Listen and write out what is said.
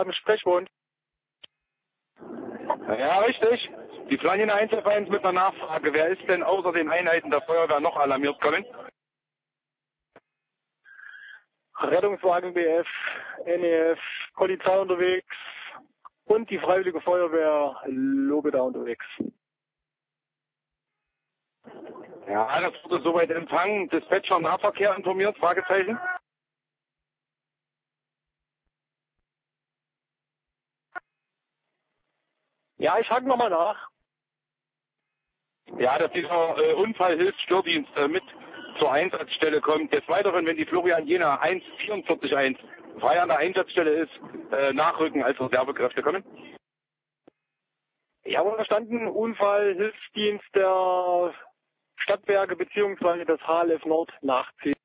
im Sprechbund. Ja, richtig. Die Flanier 1F1 mit einer Nachfrage. Wer ist denn außer den Einheiten der Feuerwehr noch alarmiert worden? Rettungswagen BF, NEF, Polizei unterwegs und die Freiwillige Feuerwehr Lobeda unterwegs. Ja, das wurde soweit empfangen. Dispatcher Nahverkehr informiert? Fragezeichen. Ja, ich hake nochmal nach. Ja, dass dieser Unfallhilfsstördienst mit zur Einsatzstelle kommt. Des Weiteren, wenn die Florian Jena 1441 frei an der Einsatzstelle ist, nachrücken als Reservekräfte kommen. Ja, verstanden. Unfallhilfsdienst der Stadtwerke bzw. des HLF Nord nachziehen.